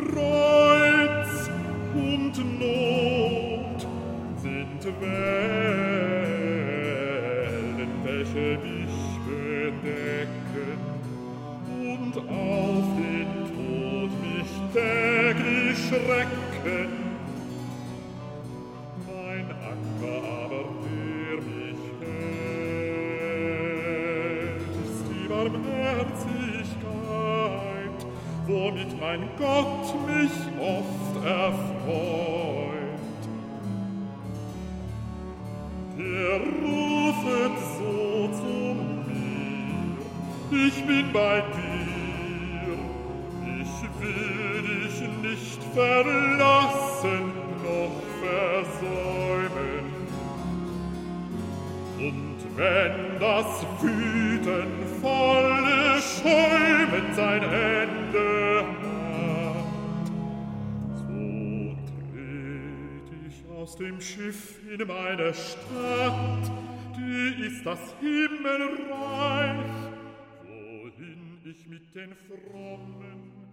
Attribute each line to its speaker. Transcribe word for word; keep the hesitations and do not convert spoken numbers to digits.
Speaker 1: Kreuz und Not sind Wellen, welche mich bedecken und auf den Tod mich täglich schrecken. Mein Anker aber, der mich hält, ist die Barmherzigkeit, womit mein Gott mich oft erfreut. Er rufet so zu mir, ich bin bei dir, ich will dich nicht verlassen noch versäumen. Und wenn das Wüten volle Schäumen sein Ende hat, so tret ich aus dem Schiff in meine Stadt, die ist das Himmelreich, wohin ich mit den Frommen